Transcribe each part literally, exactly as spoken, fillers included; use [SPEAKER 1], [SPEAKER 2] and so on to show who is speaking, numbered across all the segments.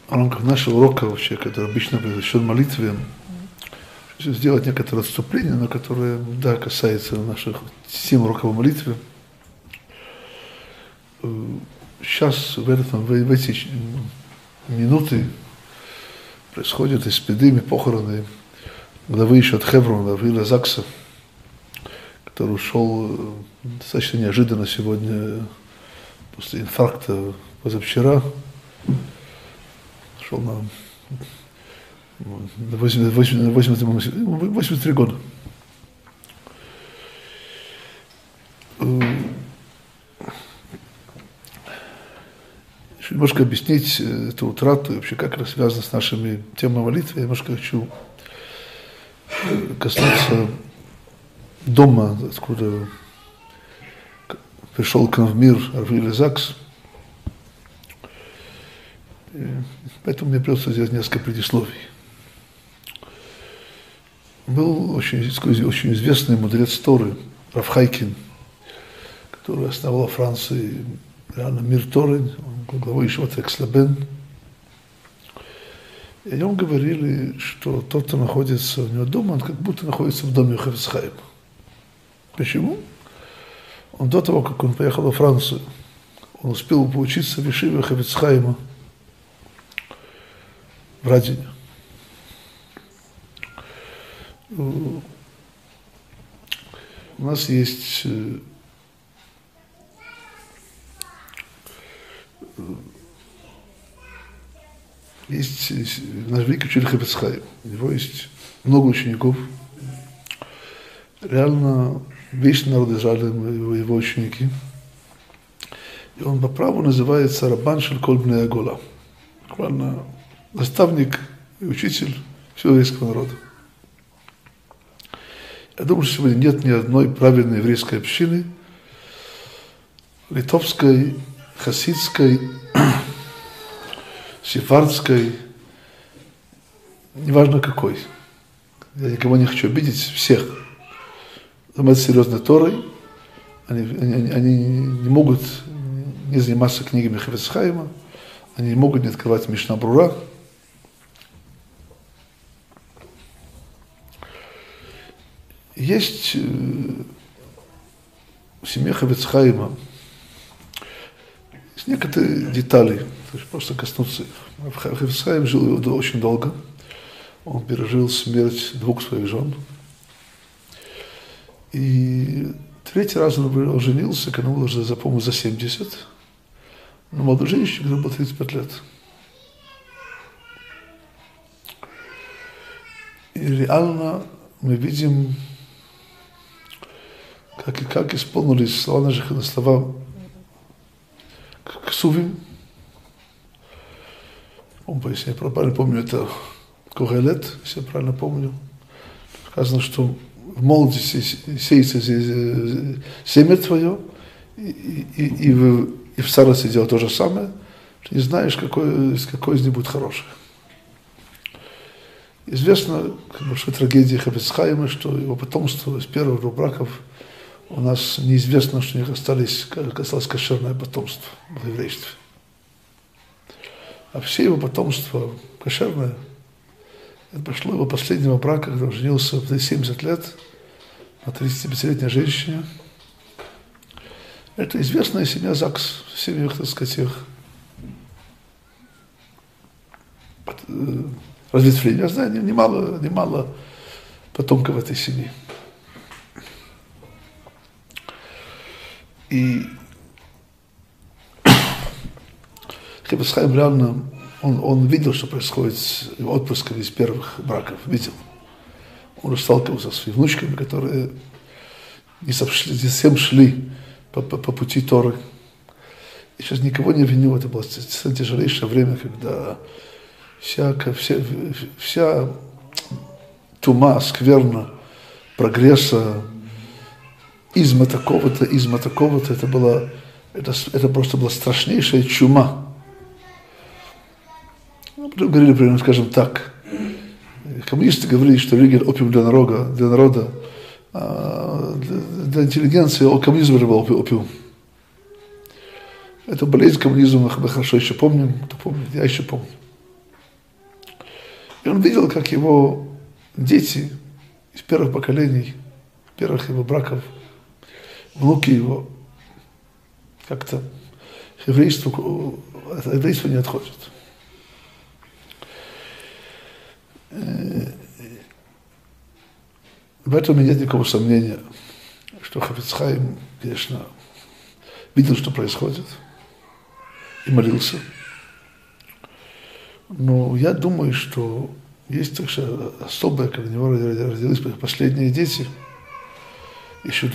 [SPEAKER 1] в рамках нашего урока, вообще, который обычно посвящен молитве, сделать некоторое отступление, но которое, да, касается наших семь уроков о молитве. Сейчас, в, этот, в эти минуты, происходят испедимы, похороны главы еще от Хеврона, Авила Закса, который ушел достаточно неожиданно сегодня, после инфаркта позавчера. Шел на восемьдесят три года. Еще немножко объяснить эту утрату, вообще как это связано с нашими темами молитвы. Я немножко хочу коснуться дома, откуда пришел к нам в мир Авила Закс. Поэтому мне придется сделать несколько предисловий. Был очень, очень известный мудрец Торы, Рав Хайкин, который основал в Франции реально мир Торы, он был главой Ешивот Экслабен. И о нем говорили, что тот, кто находится у него дома, он как будто находится в доме Хафец Хаима. Почему? Он до того, как он поехал во Францию, он успел поучиться в Ешиве Хафец Хаима в Радине. У нас есть есть наш великий учитель Хафец Хаим. У него есть много учеников. Реально весь народ Израиля его, его ученики. И он по праву называется Раббан шель коль бней Агола. Буквально наставник и учитель всего еврейского народа. Я думаю, что сегодня нет ни одной правильной еврейской общины, литовской, хасидской, сефардской, неважно какой. Я никого не хочу обидеть, всех. Занимаются серьезной Торой, они, они, они не могут не заниматься книгами Хафец Хаима, они не могут не открывать Мишна Брура. Есть в семье Хафец Хаима есть некоторые детали, то есть просто коснуться их. Хафец Хаим жил очень долго, он пережил смерть двух своих жен. И третий раз он женился, когда ему было уже, по-моему, за семьдесят, на молодой женщине, которой было тридцать пять лет. И реально мы видим, как, как исполнились слова наших, слова Ксувим. Если я правильно помню, это Когелет, если я правильно помню. Сказано, что в молодости сеется семя твое, и, и, и, в, и в старости делать то же самое, что не знаешь, какой, какой из них будет хороший. Известно, как большой трагедия Хафец Хаима, что его потомство из первых двух браков у нас неизвестно, что у них остались, осталось кошерное потомство в еврействе. А все его потомство кошерное, это пошло его последнего брака, когда он женился в семьдесят лет на тридцатипятилетней женщине. Это известная семья Закс, в семьях, так сказать, их разветвлений. Я знаю, немало, немало потомков этой семьи. И Хафец Хаим реально, он, он видел, что происходит с его отпрысками из первых браков, видел. Он уже сталкивался со своими внучками, которые не совсем шли по, по, по пути Торы. И сейчас никого не виню, это было тяжелейшее время, когда вся, вся, вся тума, скверна, прогресса, изма такого-то, изма такого-то, это, было, это, это просто была страшнейшая чума. Ну, потом говорили, примерно, скажем так, коммунисты говорили, что религия – опиум для народа, для, народа, а для, для интеллигенции коммунизм это был опиум. Это болезнь коммунизма, мы хорошо еще помним, кто помнит, я еще помню. И он видел, как его дети из первых поколений, первых его браков, внуки его, как-то к еврейству, от еврейства не отходят. В этом нет никакого сомнения, что Хафец Хаим, конечно, видел, что происходит, и молился. Но я думаю, что есть также особое, когда у него родились последние дети, еще,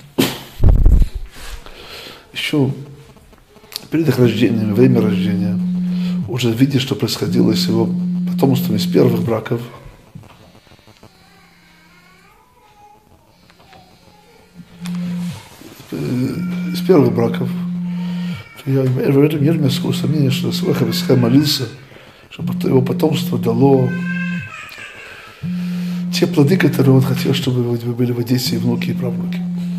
[SPEAKER 1] еще перед их рождением, время рождения, уже видя, что происходило с его потомством из первых браков, из первых браков, я в этом нет никакого сомнения, что Хафец Хаим молился, чтобы его потомство дало те плоды, которые он хотел, чтобы были его дети, внуки и правнуки.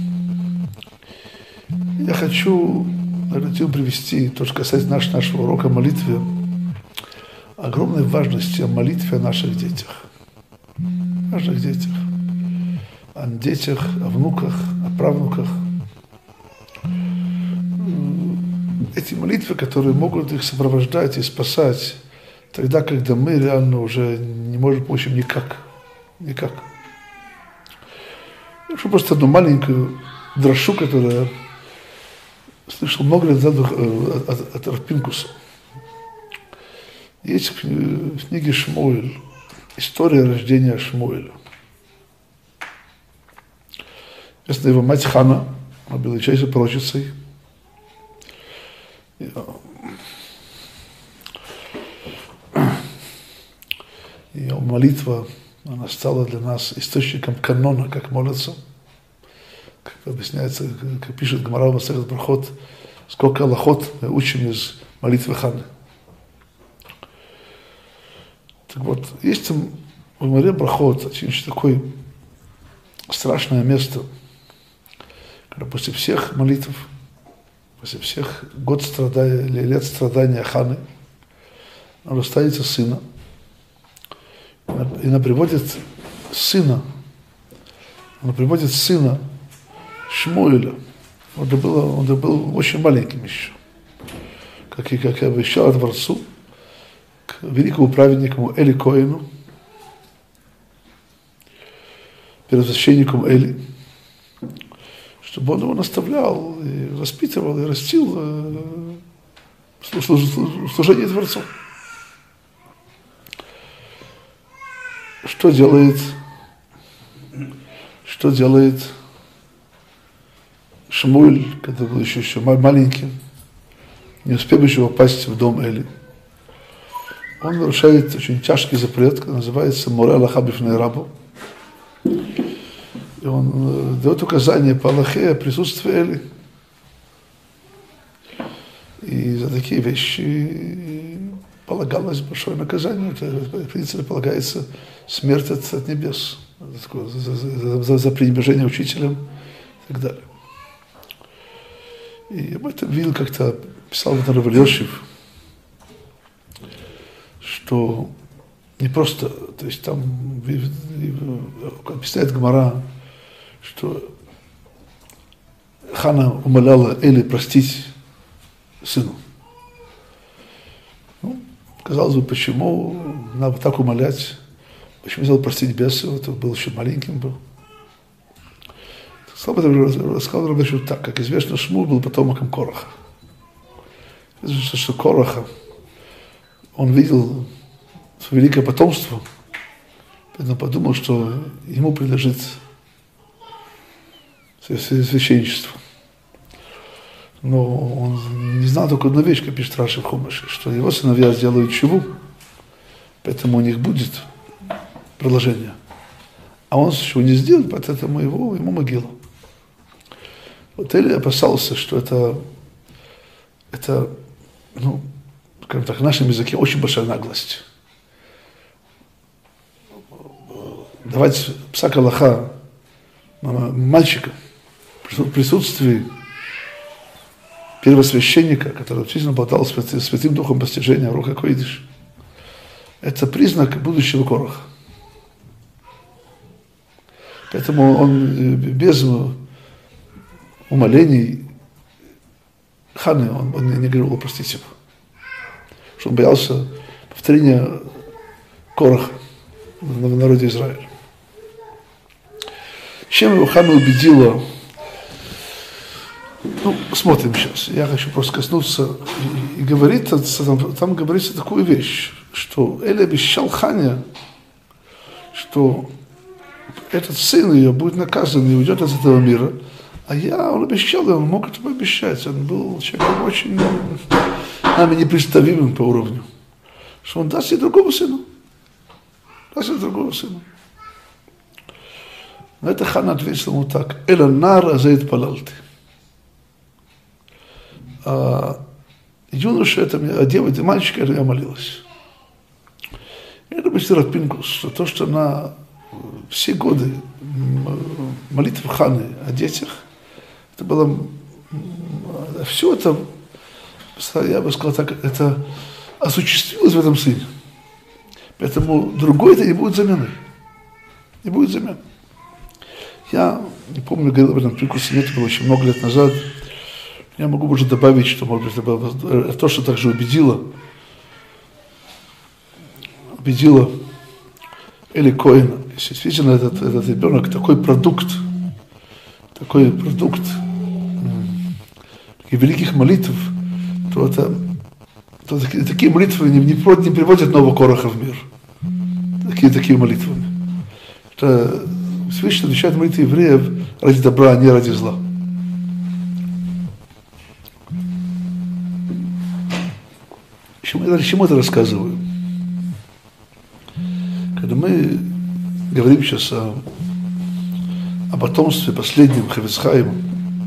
[SPEAKER 1] Я хочу, наверное, привести, то, что касается наш, нашего урока о молитве, огромной важности о молитве о наших детях. О наших детях. О детях, о внуках, о правнуках. Эти молитвы, которые могут их сопровождать и спасать, тогда, когда мы реально уже не можем помочь им никак. Никак. Я хочу просто одну маленькую дрошу, которую слышал много лет назад от, от, от Рав Пинкуса. Есть в книге Шмуэль история рождения Шмуэля. Известно, его мать Хана, она была величайшей пророчицей. Ее молитва, она стала для нас источником канона, как молятся. Как объясняется, как пишет Гемара в Масехет Брахот, сколько алахот мы учим из молитвы Ханы. Так вот, есть там в Гемаре Брахот очень такое страшное место, когда после всех молитв, после всех год страдания, или лет страдания Ханы, она расстанется сына. И она приводит сына, она приводит сына Шмуэля. Он был, он был очень маленьким еще. Как и как я обещал дворцу, к великому праведнику Эли Коэну, первосвященнику Эли, чтобы он его наставлял, и воспитывал, и растил в служении дворцу. Что делает, что делает Шмуэль, когда был еще, еще маленьким, не успев еще попасть в дом Эли? Он нарушает очень тяжкий запрет, который называется «Море Аллаха бифней рабу». И он дает указание по Аллахе о присутствии Эли. И за такие вещи полагалось большое наказание. Это, в принципе, полагается смерть от, от небес за, за, за, за пренебрежение учителем и так далее. И об этом видел как-то, писал Рав Ильяшев, что не просто, то есть там объясняет Гемара, что Хана умоляла Эли простить сыну. Ну, казалось бы, почему надо так умолять? Почему взял простить беса? Вот он был еще маленьким был. Сказал Рав Ильяшев так, как известно, Шмуэль был потомком Кораха. Известно, что Кораха, он видел великое потомство, поэтому подумал, что ему принадлежит священничество. Но он не знал только одну вещь, как пишет Раши в Хумаше, что его сыновья сделают чуву, поэтому у них будет продолжение. А он чего не сделал, поэтому его, ему могила. Вот Эли опасался, что это, это, ну, скажем так, в нашем языке очень большая наглость. Давать псак Аллаха мальчика в присутствии первосвященника, который действительно обладал святым, святым духом постижения Руха Койдиш. это признак будущего Кораха. Поэтому он без умолений Ханы, он, он не говорил, простите, что он боялся повторения Кораха в народе Израиля. Чем его Хана убедила? Ну, смотрим сейчас. Я хочу просто коснуться. И, и говорит, там, там говорится такую вещь, что Эль обещал Хане, что этот сын ее будет наказан и уйдет из этого мира. А я, он обещал, он мог это обещать. Он был человеком очень нами непредставимым по уровню. Что он даст ей другому сыну. Даст ей другому сыну. На это Хана ответил ему так. Эла нара заид палалты. А юноша, это, а девочка, мальчик, это я молилась. Это объяснил Пинкус, что то, что она все годы молитвы Ханы о детях, это было, все это, я бы сказал так, это осуществилось в этом сыне. Поэтому другой это не будет замены. Не будет замены. Я не помню, говорил об этом Пинкусе, это было очень много лет назад. Я могу уже добавить, что, может быть, это было то, что также убедило, убедило Эли Коэна. Если действительно этот, этот ребенок такой продукт, такой продукт таких великих молитв, то, это, то такие, такие молитвы не, не, не приводят нового Кораха в мир. Такие, такие молитвы. Это Всевышний отвечает молитвы евреев ради добра, а не ради зла. Я чему это рассказываю? Когда мы говорим сейчас о, о потомстве последнем Хафец Хаима,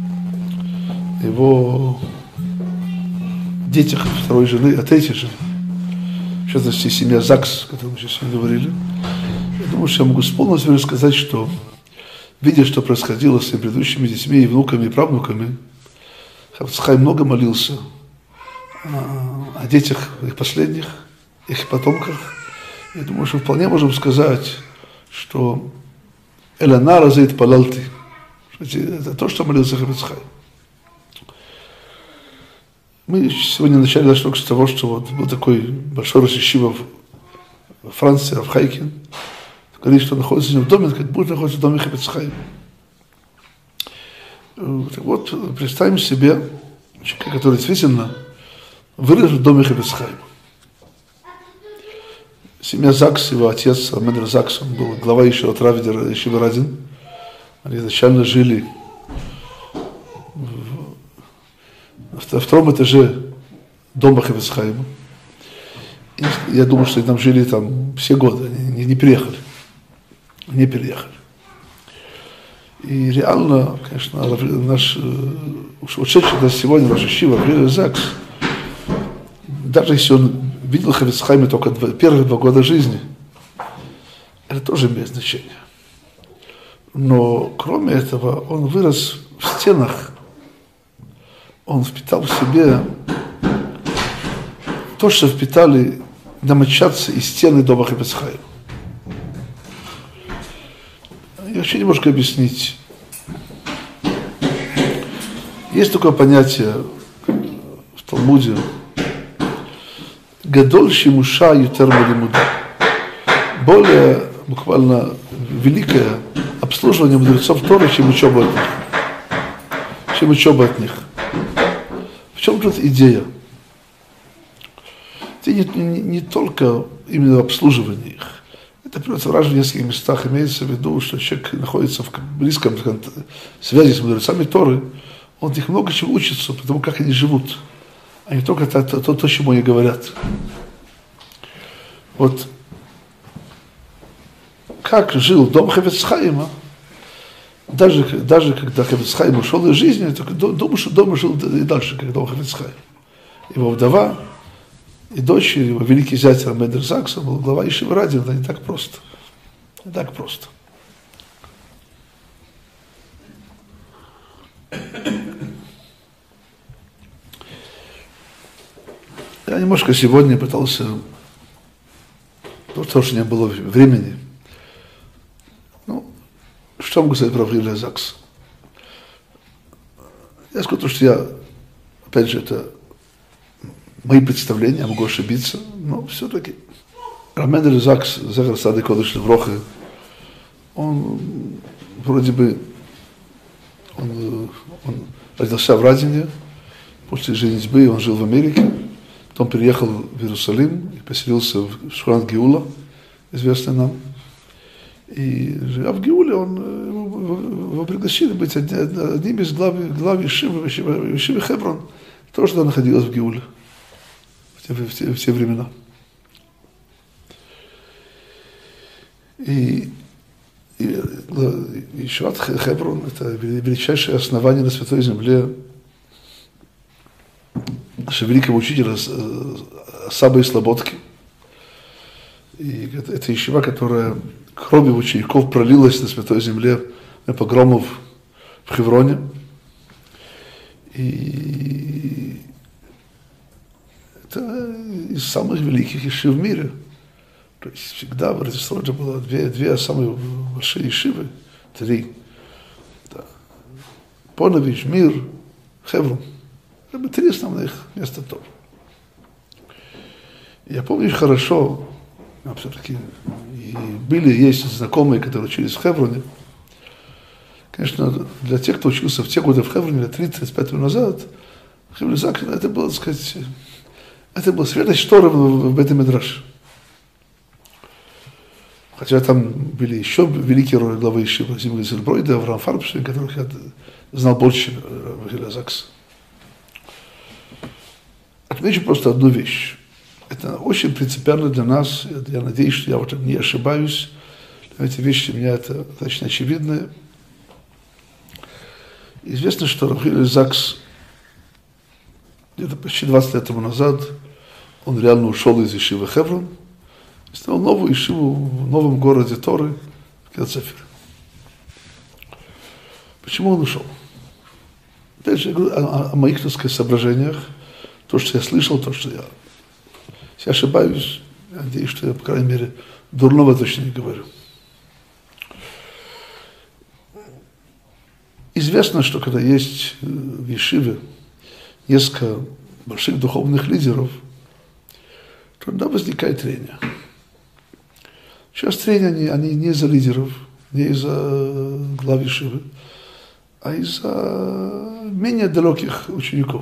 [SPEAKER 1] его детях второй жены, а третьей жены, в частности, семья Закс, о которой мы сейчас сегодня говорили, я думаю, что я могу с полностью рассказать, что, видя, что происходило с предыдущими детьми, и внуками, и правнуками, Хафец Хаим много молился о детях, их последних, их потомках. Я думаю, что вполне можем сказать, что Эланара заид палалти. Это то, что молился Хафец Хаим. Мы сегодня начали наш урок с того, что вот был такой большой рашишива в Франции, в Хайке. Говорит, что находится в доме, как будет находиться в доме Хафец Хаим. Так вот, представим себе человека, который действительно вырос в доме Хафец Хаима. Семья Закс, его отец, Мендер Закс, он был глава еще от Равидера, Ешивы Радин. Они изначально жили в, на втором этаже дома Хафец Хаима. И я думаю, что они там жили там все годы, они не, не переехали. Не переехали. И реально, конечно, наш ушедший до сегодня наш Ешива, Мендер Закс, даже если он видел Хафец Хаима только два, первые два года жизни, это тоже имеет значение. Но кроме этого, он вырос в стенах, он впитал в себе то, что впитали домочадцы и стены дома Хафец Хаима. Я хочу немножко объяснить. Есть такое понятие в Талмуде, Гадоль шимуша ютер малимуда. Более буквально великое обслуживание мудрецов Торы, чем учеба от них. Чем учеба от них. В чем тут идея? Это не, не, не только именно обслуживание их. Это приводится в разных нескольких местах. Имеется в виду, что человек находится в близком связи с мудрецами Торы, он от них много чего учится, потому как они живут. А не только то, то, то, чему они говорят. Вот как жил дом Хафец Хаима, даже, даже когда Хафец Хаим ушел из жизни, то думаю, что дом жил и дальше, как дом Хафец Хаима. Его вдова и дочь, его великий зять Мендер Закс, он был глава Ешивы Радин, это не так просто. Не так просто. Я немножко сегодня пытался то, что не было времени. Ну, что могу сказать про Авгилия Закс? Я скажу то, что я, опять же, это мои представления, я могу ошибиться, но все-таки Рав Мендель Закс, Зехер Цадик Кодеш Левроха, он вроде бы, он, он родился в Радине, после женитьбы он жил в Америке, потом переехал в Иерусалим и поселился в Шхурат Геула, известный нам. И живя в Геуле, он, его пригласили быть одним из глав, глав Ешивы, Ешивы Хеврон, тоже тогда находилась в Геуле в те, в те, в те времена. И, и, и Ешиват Хеврон – это величайшее основание на Святой Земле нашего великого учителя Сабы Слободки. И это, это ешива, которая кровью учеников пролилась на Святой Земле на погромов в Хевроне. И это из самых великих ешив в мире. То есть всегда в Радистроде было две, две самые большие ешивы, три. Да. Понович, Мир, Хеврон. Это три основных места тоже. Я помню хорошо, а все-таки и были, есть знакомые, которые учились в Хевроне. Конечно, для тех, кто учился в те годы в Хевроне, лет тридцать пять лет назад, Авгилий Закс, это было, так сказать, это было святость шторы в Бейт-Мидраш. Хотя там были еще великие главы ешивы, Зимга Зельбройда, Авраам Фарбштейн, которых я знал больше Авгилия Закса. Отмечу просто одну вещь. Это очень принципиально для нас. Я надеюсь, что я в этом не ошибаюсь. Эти вещи для меня это достаточно очевидны. Известно, что Авгилий Закс где-то почти двадцать лет тому назад он реально ушел из ешивы Хеврон и стал новую ешиву в новом городе Торы, в Кирьят-Сефер. Почему он ушел? Опять же, я говорю о, о моих, так сказать, соображениях. То, что я слышал, то, что я... Если я ошибаюсь, я надеюсь, что я, по крайней мере, дурного точно не говорю. Известно, что когда есть в ешиве несколько больших духовных лидеров, то тогда возникает трение. Сейчас трения, они, они не из-за лидеров, не из-за глав ешивы, а из-за менее далеких учеников.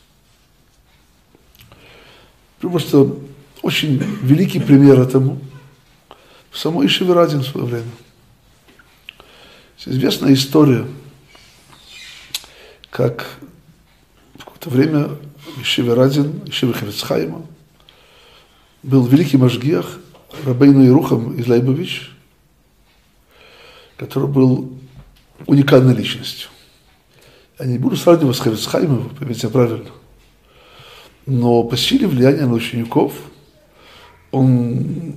[SPEAKER 1] Просто очень великий пример этому в самой ешиве Радин в свое время. Известная история, как в какое-то время в ешиве Радин, в ешиве Хафец Хаима, был великий машгиах Рабейну Ерухам из Лейбович, который был уникальной личностью. Я не буду сравнивать с Хафец Хаимом, поймите правильно. Но по силе влияния на учеников он,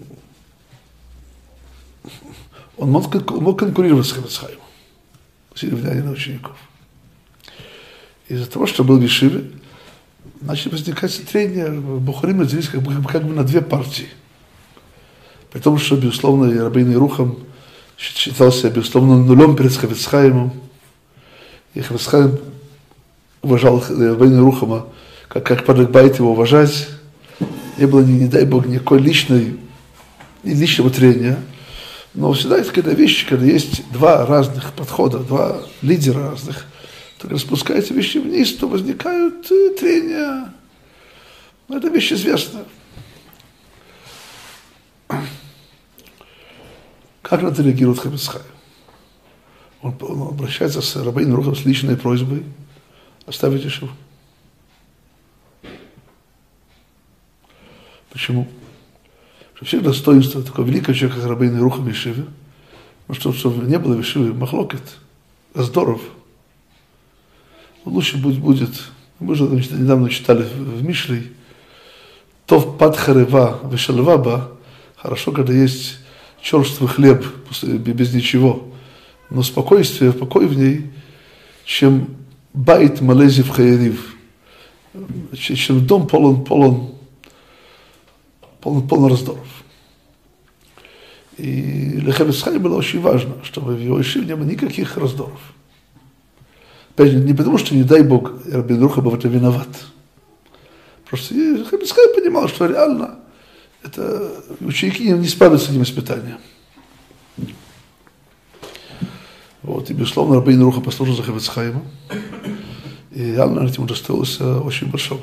[SPEAKER 1] он мог, мог конкурировать с Хафец Хаимом. По силе влияния на учеников. Из-за того, что был в ешиве, начали возникать трения, бухарим разделились как бы, как бы на две партии. При том, что, безусловно, и Рабейну Ерухам считался, безусловно, нулем перед Хафец Хаимом. И Хафец Хаим уважал Рабейну Ерухама, как, как подобает его уважать. Не было, не, не дай Бог, никакой личной, личного трения. Но всегда есть какие-то вещи, когда есть два разных подхода, два лидера разных, то когда спускаются вещи вниз, то возникают э, трения. Но это вещь известная. Как на это реагирует Хафец Хаим? Он, он обращается с Рабейну Ерухам с личной просьбой оставить ешиву. Почему? Что все достоинства такого великого человека, как Рабейну Ерухам в ешиве, ну, что, чтобы не было в ешиве махлокет, раздоров, лучше будет, будет, мы же недавно читали в Мишлей, тов пад харева вешалваба, хорошо, когда есть черствый хлеб без ничего, но спокойствие, покой в ней, чем байт малезив хаерив, чем дом полон, полон, полон, полон раздоров. И для Хефец Хаим было очень важно, чтобы в его ешиве не было никаких раздоров. Опять же, не потому, что, не дай Бог, Рабби Друха был в этом виноват. Просто Хефец Хаим понимал, что реально это ученики не справятся с этим испытанием. Вот, и, безусловно, Рабби Друха послужил за Хефец Хаима. И реально этим удостоился очень большого.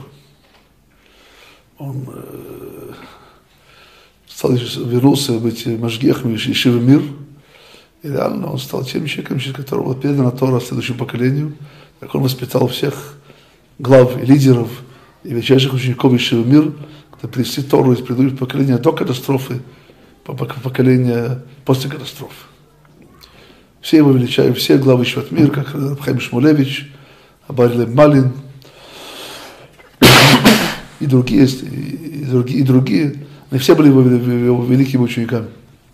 [SPEAKER 1] Он э, стал, вернулся быть Машгехом Ешивы Мир. И реально он стал тем человеком, через которого была передана Тора следующему поколению. Так он воспитал всех глав и лидеров и величайших учеников Ешивы Мир, которые принесли Тору из предыдущего поколения до катастрофы, по поколения после катастрофы. Все его величают, все главы Ешивы Мир, как Хаим Шмулевич, Абарь Лейб Малин и другие, и другие, и другие. Они все были его, его великими учениками.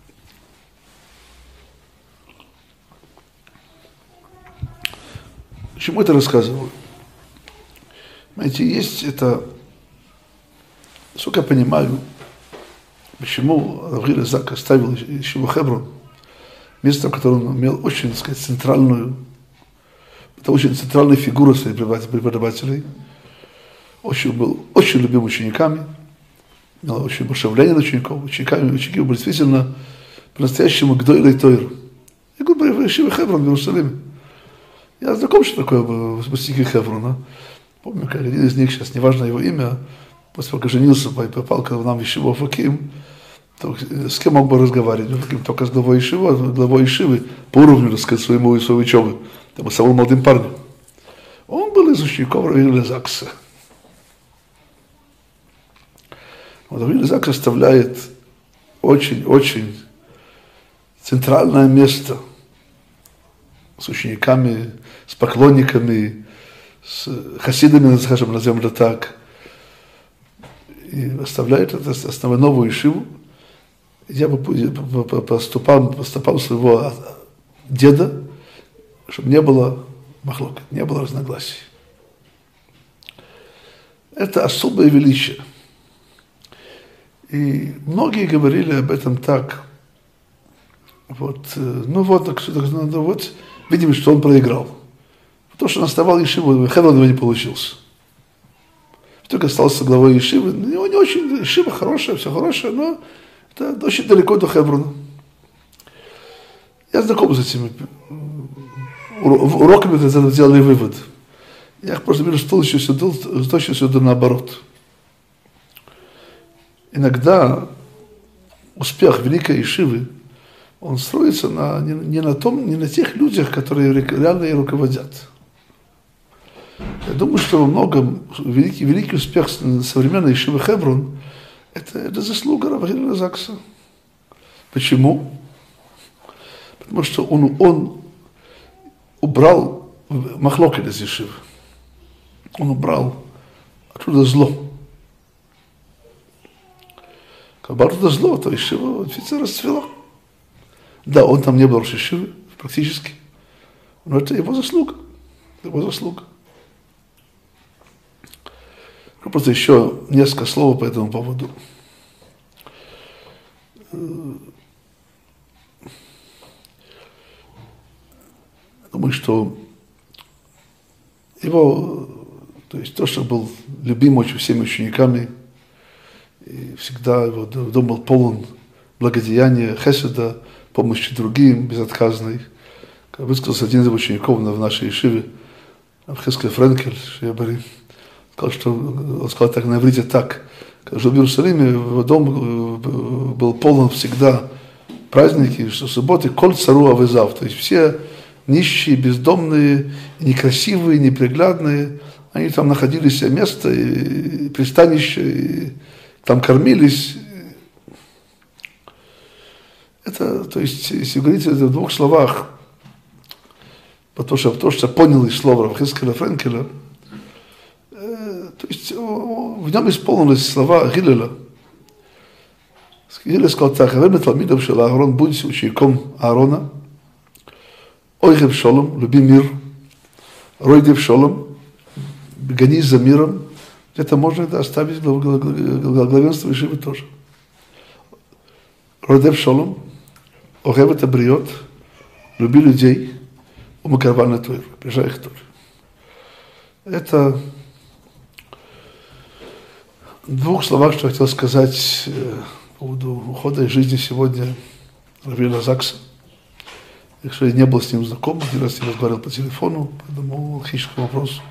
[SPEAKER 1] Почему это рассказываю? Знаете, есть это, насколько я понимаю, почему Рав Гилель Зак оставил Ешиву Хеврон, место, в котором он имел очень, так сказать, центральную, это очень центральная фигура среди преподавателей, очень, был очень любим учениками, имел очень большое влияние на учеников, учениками, ученики были действительно по-настоящему Гдойлей Тойр. Я говорю, в Ешиве Хеврон в Иерусалиме. Я знаком, что такое выпускники Хеврона. Помню, как один из них, сейчас неважно его имя, после того, как женился, попал к нам в Ешиву Афаким, то с кем мог бы разговаривать? Только с главой Ешивы, главой Ешивы, по уровню, так сказать, своему и своей учебы. Это был самым молодым парнем. Он был из учеников Рав Гилеля Закса. Рав Гилель Зак оставляет очень-очень центральное место с учениками, с поклонниками, с хасидами, скажем, назовем это так, и оставляет это основную ешиву. Я бы поступал по стопам своего деда, чтобы не было махлокот, не было разногласий. Это особое величие. И многие говорили об этом так. Вот, ну вот, ну вот, видим, что он проиграл. То, что он оставал ешиву, Хеврон его не получился. Только остался главой ешивы. У него не очень, ешива хорошая, все хорошее, но это очень далеко до Хеврона. Я знаком с этими уроками, которые сделали вывод. Я просто вижу, что с точностью до наоборот. Иногда успех великой ешивы, он строится на, не, не, на том, не на тех людях, которые реально ей руководят. Я думаю, что во многом великий, великий успех современной ешивы Хеврон это, это заслуга Рава Гилеля Закса. Почему? Потому что он, он убрал махлокет из ешивы. Он убрал оттуда зло. Когда оттуда зло, то ешива действительно расцвела. Да, он там не был рош ешивы, практически. Но это его заслуга. Его заслуга. Просто еще несколько слов по этому поводу. Думаю, что его, то есть то, что был любим очень всеми учениками, и всегда его дом был полон благодеяния, хеседа, помощи другим, безотказной. Как высказался один из учеников в нашей ешиве, Хескель Френкель, Шиябари, сказал, что, он сказал так на иврите так, когда жил в Иерусалиме, его дом был полон всегда праздники, что субботы, коль цару авызав, то есть все нищие, бездомные, некрасивые, неприглядные, они там находили себе место, и, и пристанище, и там кормились. Это, то есть, если говорить это в двух словах, потому что то, что понял из слова Рав Хескеля Френкеля, э, то есть в нем исполнились слова Гилеля. Гилель сказал так: «Авер металмидов шел Аарон, будь учеником Аарона, ойхев шолом, люби мир, ройдев шолом, гонись за миром». Это можно это оставить главенство ешивы тоже. Ройдев шолом, Охев это бриот, люби людей, умакарван на Тору, приезжай их Тору. Это в двух словах, что я хотел сказать по поводу ухода из жизни сегодня Равина Закса. Если я не был с ним знаком, один раз я разговаривал по телефону по одному логическому вопросу.